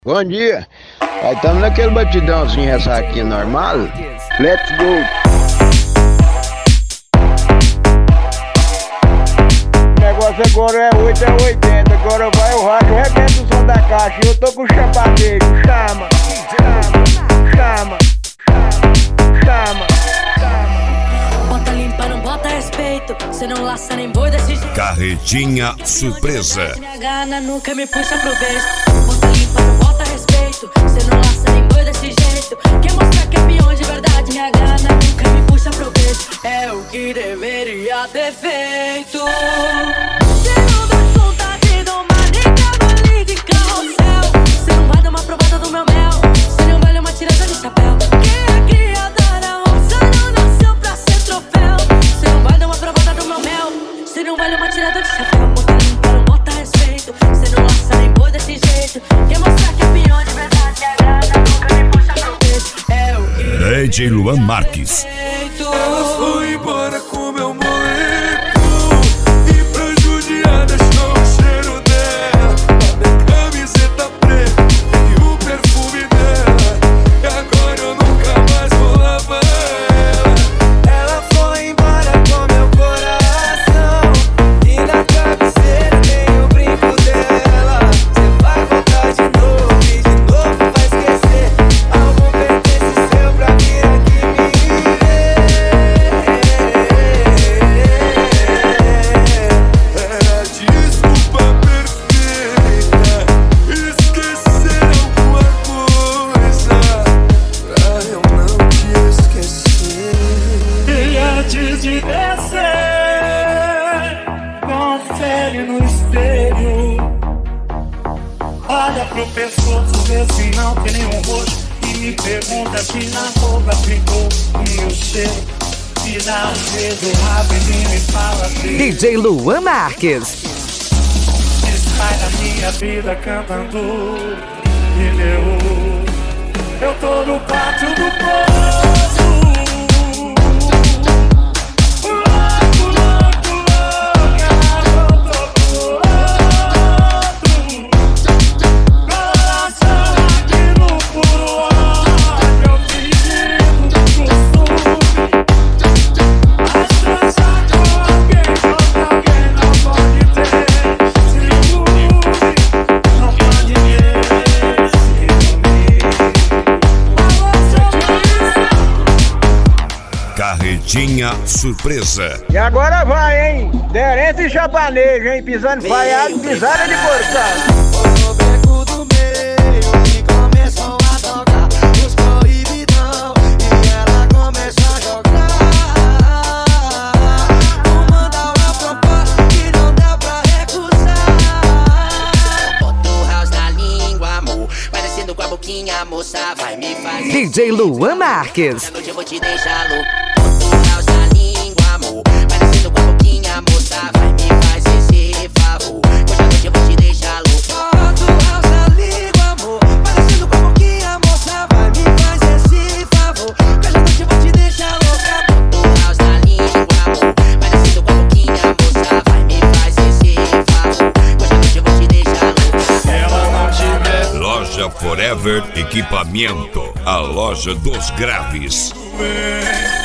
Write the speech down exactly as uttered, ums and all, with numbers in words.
Bom dia, aí estamos naquele batidãozinho essa aqui normal. Let's go! O negócio agora é oito a oitenta, agora vai o rádio, rebenta o som da caixa e eu tô com o chapadeiro, chama, chama, chama, chama. Bota limpa, não bota respeito, cê não laça nem boi desse jeito. Carretinha surpresa. Minha gana nunca me puxa pro beijo. Bota limpa, não bota respeito, cê não laça nem boi desse jeito. Quer mostrar que é peão de verdade, minha gana nunca me puxa pro beijo. É o que deveria ter feito. Cê não dá conta de domar nem cavalo de carrossel. Cê não vai dar uma provada do meu mel, cê não vale uma tirada de chapéu. Quem é criada na roça não nasceu pra ser troféu. Cê não vai dar uma provada do meu mel, cê não vale uma tirada de chapéu. Bota limpa, não bota respeito, cê não laça nem boi desse jeito. Quer mostrar que é peão de verdade, a gana nunca me puxa pro beijo. É o que D J Luan Marques. Ela foi embora com meu moleque e pra judiar deixou o cheiro dela, a minha camiseta preta e o perfume dela. E agora eu nunca mais vou lavar ela. Ela foi embora com meu coração e na cabeceira tem o brinco dela. Cê vai voltar de novo e de novo vai esquecer algum pertence seu pra vir aqui me ver. Era desculpa perfeita, esquecer alguma coisa pra eu não te esquecer. E antes de descer, confere no espelho. Olha pro pescoço, vê se não tem nenhum roxo. E me pergunta se na roupa ficou o meu cheiro. E dá um beijo rápido e me fala assim. D J Luan Marques. Sai da minha vida cantando pneu. Eu tô no quarto do poço. Louco, louco, louca, eu tô pronto. Coração aqui no puro ódio, eu pedindo costume. Mas transar com alguém, com alguém não pode ter ciúme. Não pode ter ciúme. Carretinha surpresa. E agora vai, hein? Derente e chapanejo, hein? Pisando vaiado, pisada de porção. No beco do meio e começam a tocar os proibidão e ela começa a jogar. Vou mandar uma proposta que não dá pra recusar. Bota o house na língua, amor. Vai descendo com a boquinha, moça, vai me fazer. D J Luan Marques. Essa noite eu vou te deixar louco. Bota o house na língua, amor. Vai descendo com a boquinha, moça, vai me fazer esse favor. Hoje à noite eu vou te deixar louco. Bota o house na língua, amor. Parecendo com a boquinha, moça, vai me fazer esse favor. Hoje à noite eu vou te deixar louca. Bota o house na língua, amor. Vai descendo com a boquinha, moça, vai me fazer esse favor. Hoje à noite eu vou te deixar louca. Se ela não tiver Loja Forever Equipamento. A loja dos graves. bem.